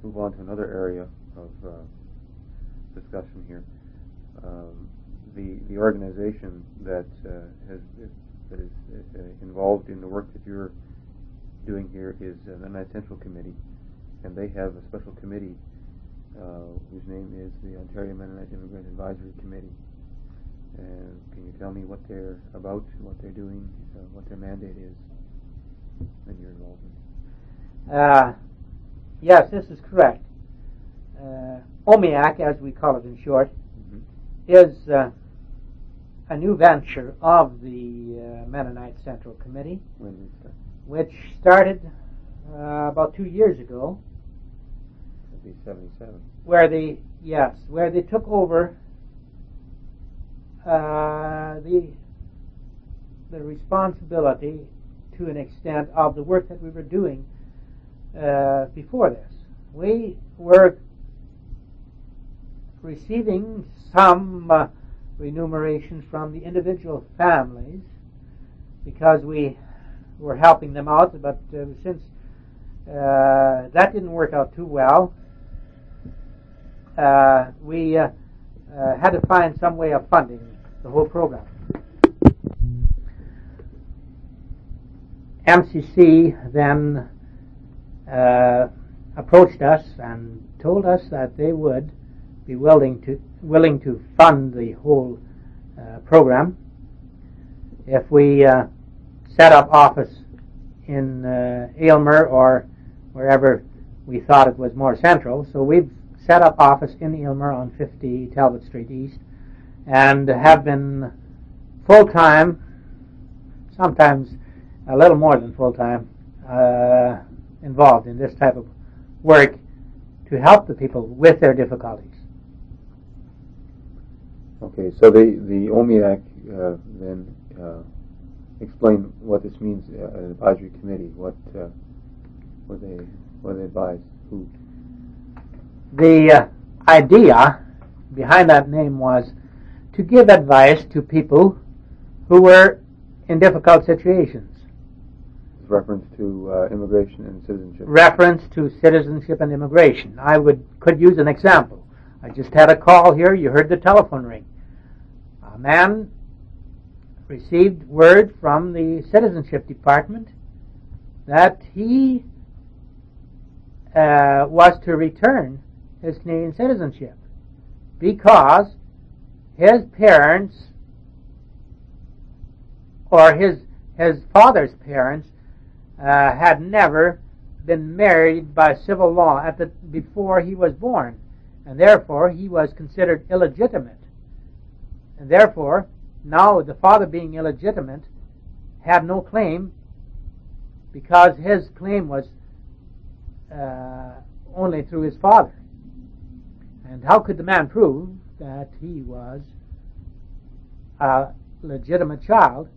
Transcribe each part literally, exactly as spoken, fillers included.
move on to another area of uh, discussion here. Um, the the organization that uh, has that is uh, involved in the work that you're doing here is the Mennonite Central Committee, and they have a special committee uh, whose name is the Ontario Mennonite Immigrant Advisory Committee. And can you tell me what they're about, what they're doing, uh, what their mandate is, and your involvement? Uh, yes, this is correct. Uh, O M I A C, as we call it in short, mm-hmm. is uh, a new venture of the uh, Mennonite Central Committee, when did it start? Which started uh, about two years ago. That'd be seventy-seven. Where they, yes, where they took over uh, the the responsibility to an extent of the work that we were doing uh, before this. We were receiving some uh, remuneration from the individual families because we were helping them out, but uh, since uh, that didn't work out too well, uh, we uh, uh, had to find some way of funding the whole program. M C C then uh, approached us and told us that they would be willing to willing to fund the whole uh, program if we uh, set up office in uh, Aylmer or wherever we thought it was more central. So we've set up office in Aylmer on fifty Talbot Street East and have been full-time, sometimes a little more than full-time, uh, involved in this type of work to help the people with their difficulties. Okay, so the, the O M I A C uh, then uh, explain what this means, uh, an advisory committee. What uh, what they what they advise? Who? The uh, idea behind that name was to give advice to people who were in difficult situations. Reference to uh, immigration and citizenship. Reference to citizenship and immigration. I would could use an example. I just had a call here. You heard the telephone ring. A man received word from the Citizenship Department that he uh, was to return his Canadian citizenship because his parents or his his father's parents uh, had never been married by civil law at the before he was born, and therefore he was considered illegitimate. And therefore, now the father being illegitimate had no claim because his claim was uh, only through his father. And how could the man prove that he was a legitimate child?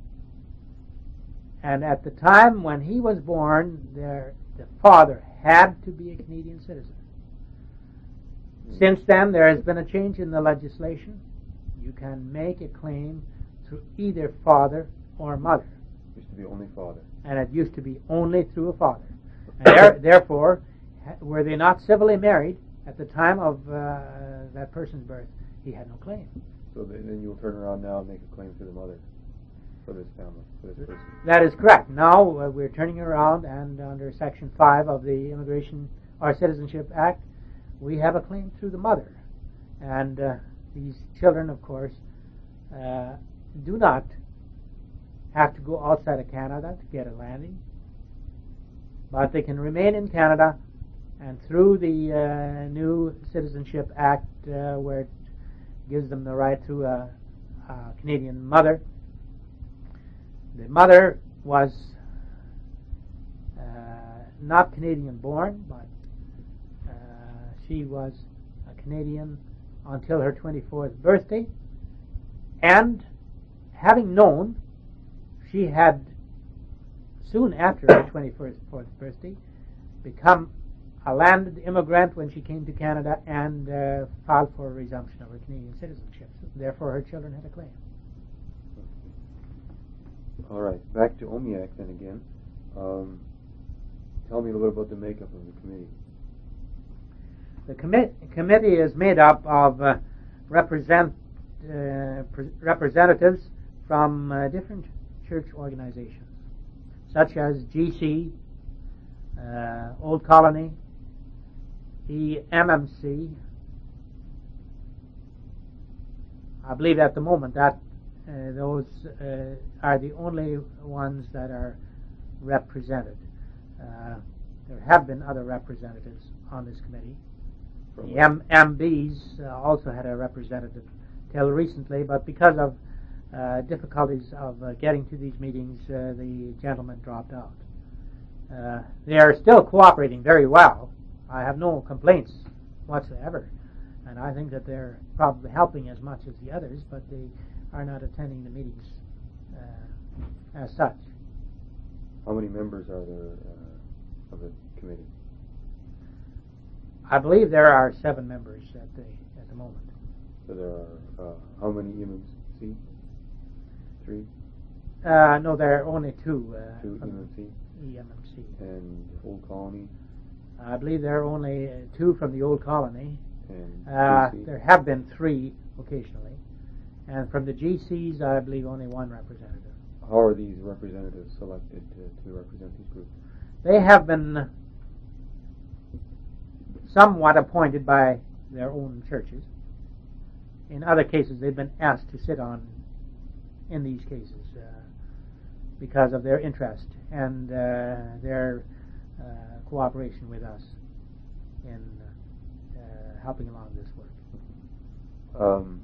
And at the time when he was born, there, the father had to be a Canadian citizen. Since then, there has been a change in the legislation. You can make a claim through either father or mother. It used to be only father. And it used to be only through a father. And there, therefore, were they not civilly married at the time of uh, that person's birth, he had no claim. So then you'll turn around now and make a claim to the mother for this family, for this person. That is correct. Now uh, we're turning around, and under Section five of the Immigration or Citizenship Act, we have a claim through the mother. And uh, these children, of course, uh, do not have to go outside of Canada to get a landing, but they can remain in Canada, and through the uh, new Citizenship Act, uh, where it gives them the right to a, a Canadian mother, the mother was uh, not Canadian born, but uh, she was a Canadian until her twenty-fourth birthday, and having known she had soon after her twenty-fourth birthday become a landed immigrant when she came to Canada and uh, filed for a resumption of her Canadian citizenship. Therefore, her children had a claim. All right, back to O M I A C then again. Um, tell me a little bit about the makeup of the committee. The commi- committee is made up of uh, represent, uh, pre- representatives from uh, different church organizations, such as G C, uh, Old Colony, E M M C. I believe at the moment that uh, those uh, are the only ones that are represented. Uh, there have been other representatives on this committee. The M- MBs uh, also had a representative till recently, but because of uh, difficulties of uh, getting to these meetings, uh, the gentleman dropped out. Uh, they are still cooperating very well. I have no complaints whatsoever, and I think that they're probably helping as much as the others, but they are not attending the meetings uh, as such. How many members are there uh, of the committee? I believe there are seven members at the at the moment. So there are uh, how many E M C? Three? Uh, no, there are only two. Uh, Two E M C? E M M C. And Old Colony? I believe there are only uh, two from the Old Colony. And Uh, G C? there have been three occasionally. And from the G Cs, I believe only one representative. How are these representatives selected to, to represent these groups? They have been somewhat appointed by their own churches. In other cases, they've been asked to sit on in these cases uh, because of their interest and uh, their uh, cooperation with us in uh, helping along this work. Um,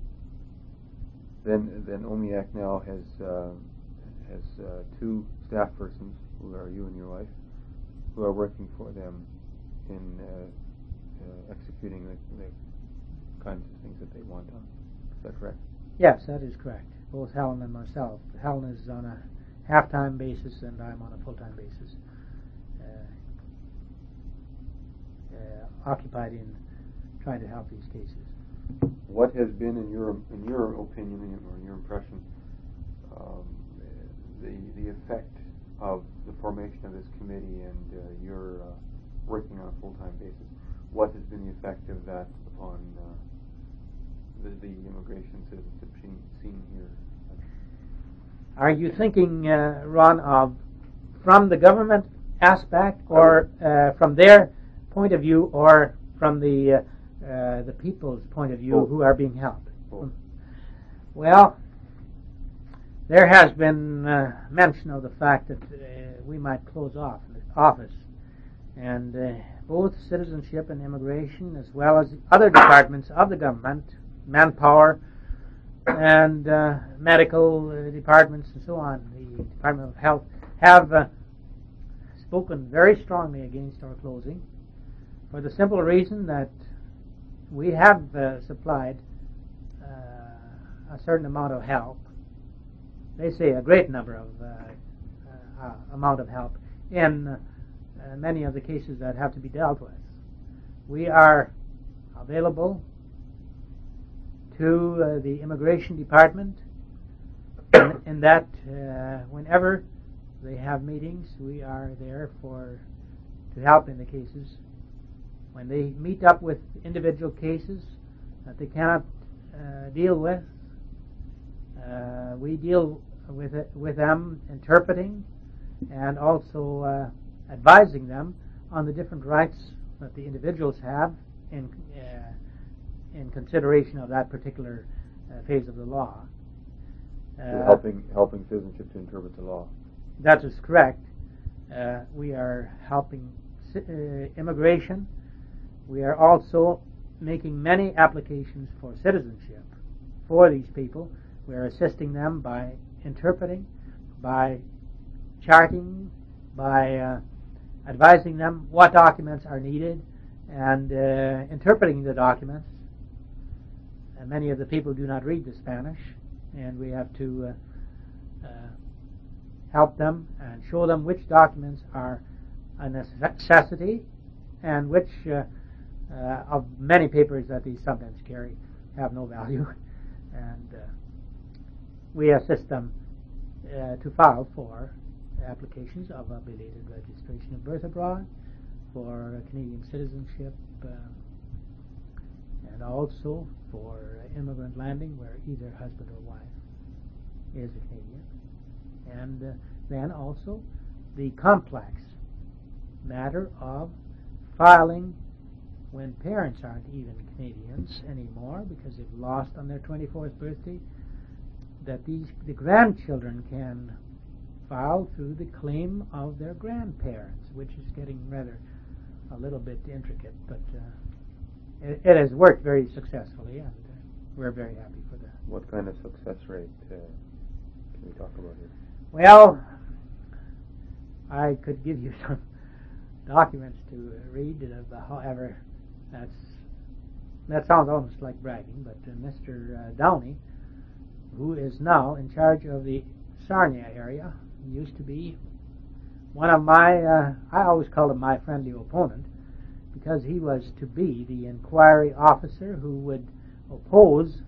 then, then OMIAC now has uh, has uh, two staff persons, who are you and your wife, who are working for them in uh, uh, executing the, the kinds of things that they want done. Is that correct? Yes, that is correct. Both Helen and myself. Helen is on a half-time basis, and I'm on a full-time basis, uh, uh, occupied in trying to help these cases. What has been, in your in your opinion or in your impression, um, the the effect of the formation of this committee and uh, your uh, working on a full-time basis? What has been the effect of that upon uh, the, the immigration citizenship scene here? Are you thinking, uh, Ron, of from the government aspect, or uh, from their point of view, or from the uh, uh, the people's point of view Both. who are being helped? Both. Well, there has been uh, mention of the fact that uh, we might close off the office, and uh, both citizenship and immigration, as well as other departments of the government, manpower, and uh, medical uh, departments and so on, the Department of Health, have uh, spoken very strongly against our closing for the simple reason that we have uh, supplied uh, a certain amount of help. They say a great number of uh, uh, amount of help in uh, many of the cases that have to be dealt with. We are available to uh, the Immigration Department in, in that uh, whenever they have meetings, we are there for to help in the cases. When they meet up with individual cases that they cannot uh, deal with, uh, we deal with it, with them, interpreting and also uh, advising them on the different rights that the individuals have in uh, in consideration of that particular uh, phase of the law. So Uh, helping helping citizenship to interpret the law. That is correct. Uh, we are helping uh, immigration. We are also making many applications for citizenship for these people. We are assisting them by interpreting, by charting, by uh, advising them what documents are needed, and uh, interpreting the documents. Uh, many of the people do not read the Spanish, and we have to uh, uh, help them and show them which documents are a necessity and which uh, uh, of many papers that they sometimes carry have no value. And uh, we assist them uh, to file for applications of a belated registration of birth abroad, for Canadian citizenship, uh, and also for immigrant landing where either husband or wife is a Canadian. And uh, then also the complex matter of filing when parents aren't even Canadians anymore because they've lost on their twenty-fourth birthday, that these the grandchildren can file through the claim of their grandparents, which is getting rather a little bit intricate, but uh, it, it has worked very successfully, and uh, we're very happy for that. What kind of success rate uh, can we talk about here? Well, I could give you some documents to read, uh, however, that's that sounds almost like bragging, but uh, Mister Uh, Downey, who is now in charge of the Sarnia area, used to be one of my, uh, I always called him my friendly opponent, because he was to be the inquiry officer who would oppose,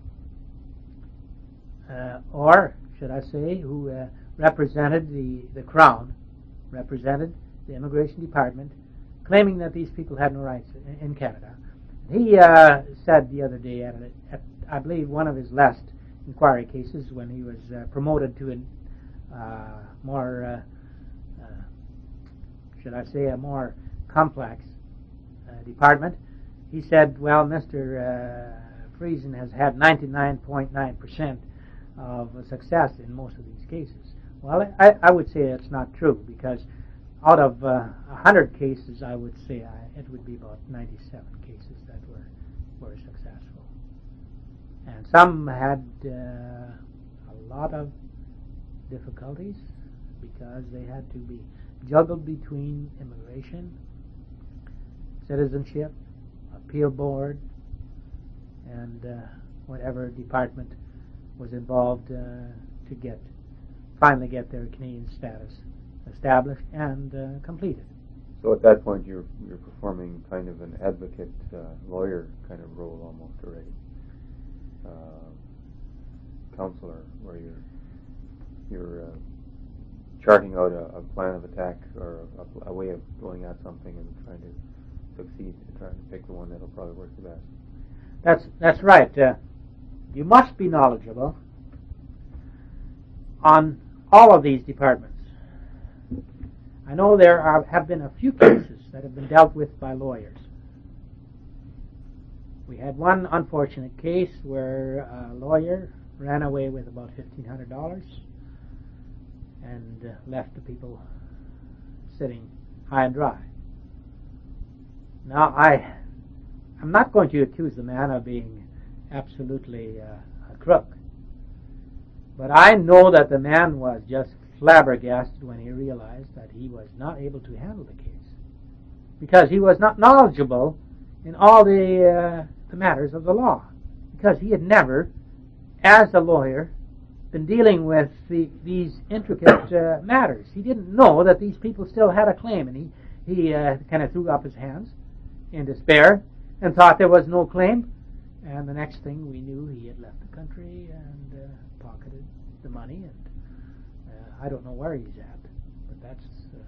uh, or should I say, who uh, represented the, the Crown, represented the Immigration Department, claiming that these people had no rights in, in Canada. He uh, said the other day at, a, at, I believe, one of his last inquiry cases when he was uh, promoted to a uh, more, uh, uh, should I say, a more complex uh, department, he said, well, Mister Uh, Friesen has had ninety-nine point nine percent of success in most of these cases. Well, I, I would say that's not true, because out of uh, one hundred cases, I would say I, it would be about ninety-seven cases that were, were successful. And some had uh, a lot of difficulties because they had to be juggled between immigration, citizenship, appeal board, and uh, whatever department was involved uh, to get finally get their Canadian status established and uh, completed. So at that point, you're you're performing kind of an advocate uh, lawyer kind of role almost already, uh, counselor, where you're you're uh, charting out a, a plan of attack or a, a way of going at something and trying to succeed, and trying to pick the one that'll probably work the best. That's that's right. Uh, you must be knowledgeable on all of these departments. I know there are, have been a few cases that have been dealt with by lawyers. We had one unfortunate case where a lawyer ran away with about fifteen hundred dollars and uh, left the people sitting high and dry. Now, I, I'm not going to accuse the man of being absolutely uh, a crook, but I know that the man was just flabbergasted when he realized that he was not able to handle the case because he was not knowledgeable in all the, uh, the matters of the law, because he had never, as a lawyer, been dealing with the, these intricate uh, matters. He didn't know that these people still had a claim, and he, he uh, kind of threw up his hands in despair and thought there was no claim, and the next thing we knew, he had left the country and uh, pocketed the money, and uh, I don't know where he's at, but that's uh,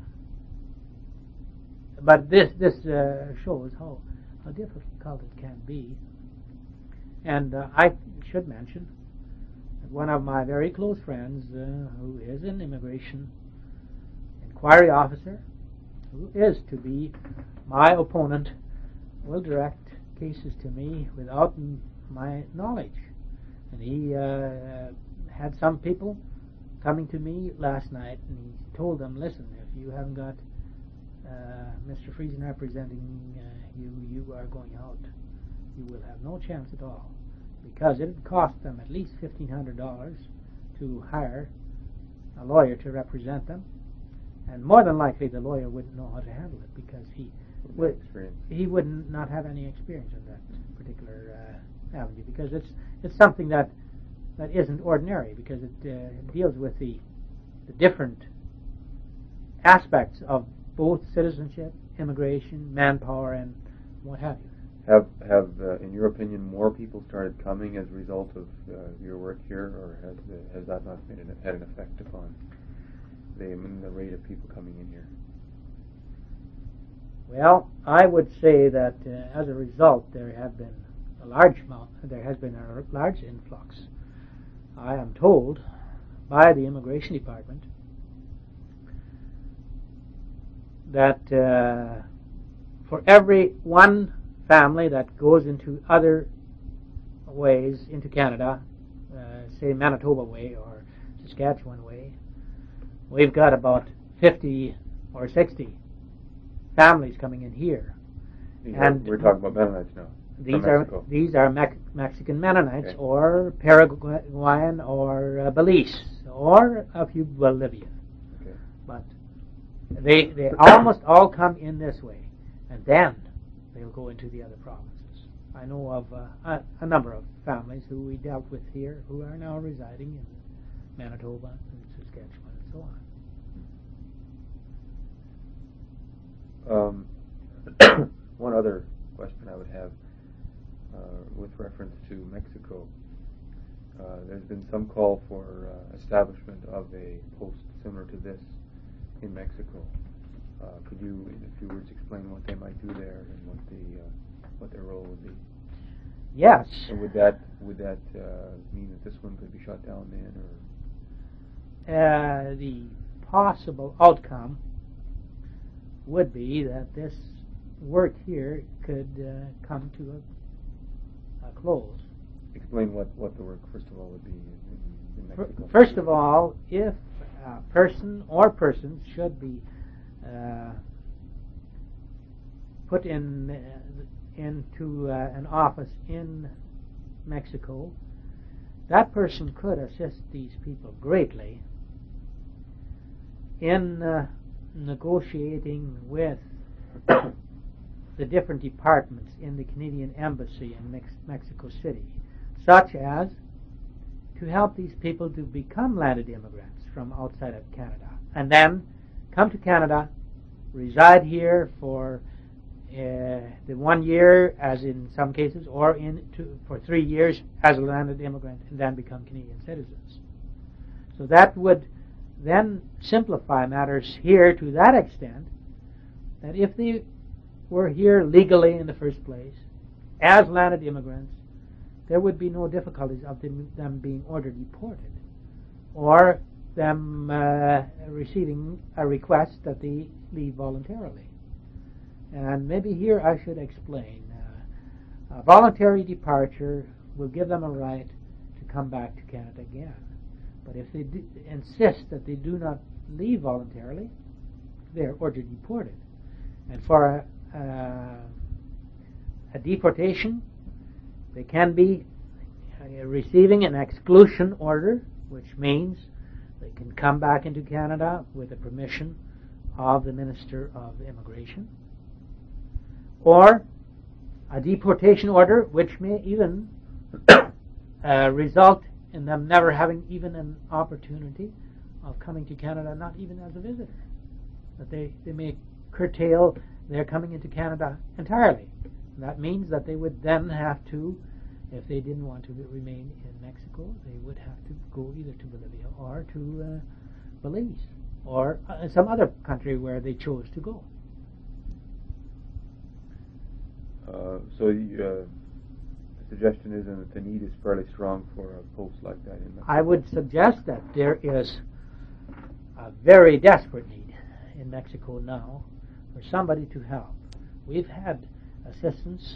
but this this uh, shows how how difficult it can be. And uh, I should mention that one of my very close friends, uh, who is an immigration inquiry officer, who is to be my opponent, will direct cases to me without m- my knowledge. And he uh, had some people coming to me last night, and he told them, listen, if you haven't got uh, Mister Friesen representing uh, you, you are going out. You will have no chance at all, because it would cost them at least fifteen hundred dollars to hire a lawyer to represent them, and more than likely the lawyer wouldn't know how to handle it, because he would he would not have any experience in that particular uh, avenue, because it's it's something that that isn't ordinary, because it uh, deals with the the different aspects of both citizenship, immigration, manpower, and what have you. Have have uh, in your opinion more people started coming as a result of uh, your work here, or has uh, has that not been an, had an effect upon the the rate of people coming in here? Well, I would say that uh, as a result, there have been a large amount, there has been a large influx. I am told by the Immigration Department that uh, for every one family that goes into other ways into Canada, uh, say Manitoba way or Saskatchewan way, we've got about fifty or sixty families coming in here. These and are, we're talking about Mennonites now. These are these are Me- Mexican Mennonites, okay, or Paraguayan or uh, Belize or a few Bolivian. Okay. But they they almost all come in this way, and then they'll go into the other provinces. I know of uh, a, a number of families who we dealt with here who are now residing in Manitoba and Saskatchewan and so on. Um, one other question I would have uh, with reference to Mexico. Uh, there's been some call for uh, establishment of a post similar to this in Mexico. Uh, could you, in a few words, explain what they might do there and what the uh, what their role would be? Yes. And would that would that uh, mean that this one could be shut down then, or? Uh, the possible outcome would be that this work here could uh, come to a, a close. Explain what, what the work, first of all, would be in, in Mexico. First of all, if a person or persons should be uh, put in uh, into uh, an office in Mexico, that person could assist these people greatly in uh, negotiating with the different departments in the Canadian Embassy in Mex- Mexico City, such as to help these people to become landed immigrants from outside of Canada, and then come to Canada, reside here for uh, the one year, as in some cases, or in two, for three years as a landed immigrant, and then become Canadian citizens. So that would then simplify matters here to that extent that if they were here legally in the first place as landed immigrants, there would be no difficulties of them, them being ordered deported or them uh, receiving a request that they leave voluntarily. And maybe here I should explain. Uh, a voluntary departure will give them a right to come back to Canada again. But if they do insist that they do not leave voluntarily, they are ordered deported. And for a, uh, a deportation, they can be uh, receiving an exclusion order, which means they can come back into Canada with the permission of the Minister of Immigration, or a deportation order, which may even uh, result in them never having even an opportunity of coming to Canada, not even as a visitor. That they, they may curtail their coming into Canada entirely. And that means that they would then have to, if they didn't want to remain in Mexico, they would have to go either to Bolivia or to uh, Belize or uh, some other country where they chose to go. Uh, so you, uh, the suggestion is that the need is fairly strong for a post like that in Mexico. I would suggest that there is a very desperate need in Mexico now for somebody to help. We've had assistance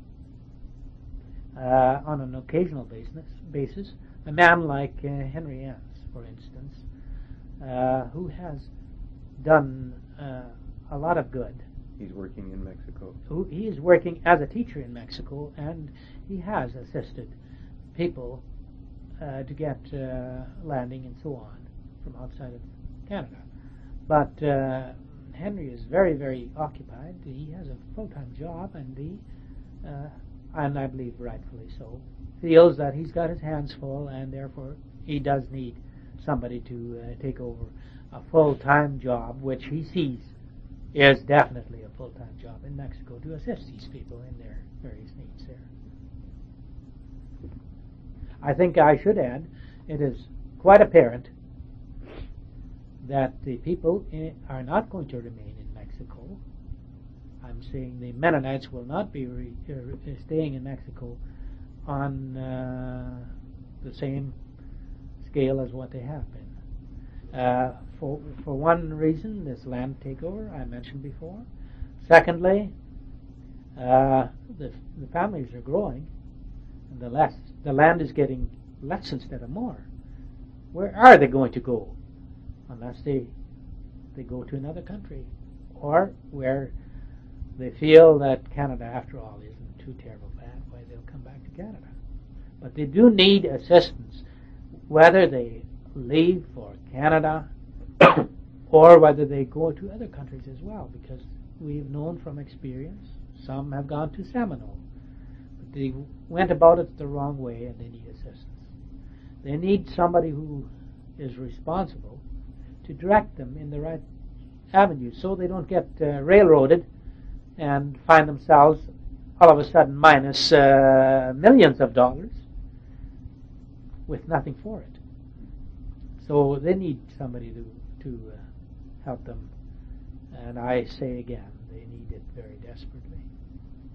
uh, on an occasional basis, basis. A man like uh, Henry Enns, for instance, uh, who has done uh, a lot of good. He's working in Mexico. Who, he is working as a teacher in Mexico, and he has assisted people uh, to get uh, landing and so on from outside of Canada. But uh, Henry is very, very occupied. He has a full-time job, and he, uh, and I believe rightfully so, feels that he's got his hands full, and therefore he does need somebody to uh, take over a full-time job, which he sees is definitely a full-time job in Mexico to assist these people in their various needs there. I think I should add, it is quite apparent that the people in, are not going to remain in Mexico. I I'm saying the Mennonites will not be re, uh, staying in Mexico on uh, the same scale as what they have been. Uh, for for one reason, this land takeover I mentioned before. Secondly, uh, the the families are growing, and the less the land is getting less instead of more. Where are they going to go, unless they they go to another country, or where they feel that Canada, after all, isn't too terrible bad, why they'll come back to Canada. But they do need assistance, whether they leave for Canada or whether they go to other countries as well, because we've known from experience, some have gone to Seminole, but they went about it the wrong way and they need assistance. They need somebody who is responsible to direct them in the right avenue so they don't get uh, railroaded and find themselves all of a sudden minus uh, millions of dollars with nothing for it. So they need somebody to, to uh, help them. And I say again, they need it very desperately.